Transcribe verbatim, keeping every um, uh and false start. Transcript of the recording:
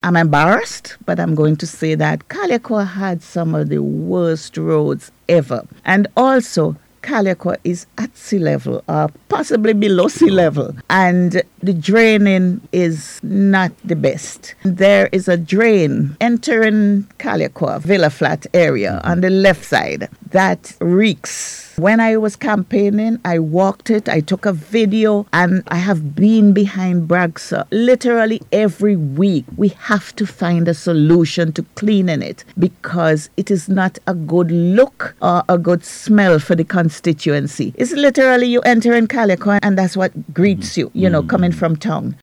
I'm embarrassed, but I'm going to say that Carliacou had some of the worst roads ever. And also, Carliacou is at sea level or possibly below sea level, and the draining is not the best. There is a drain entering Carliacou, Villa Flat area on the left side that reeks. When I was campaigning, I walked it, I took a video, and I have been behind Bragsa literally every week. We have to find a solution to cleaning it because it is not a good look or a good smell for the constituency. It's literally you enter in Carliacou and that's what greets you, you know, coming from town.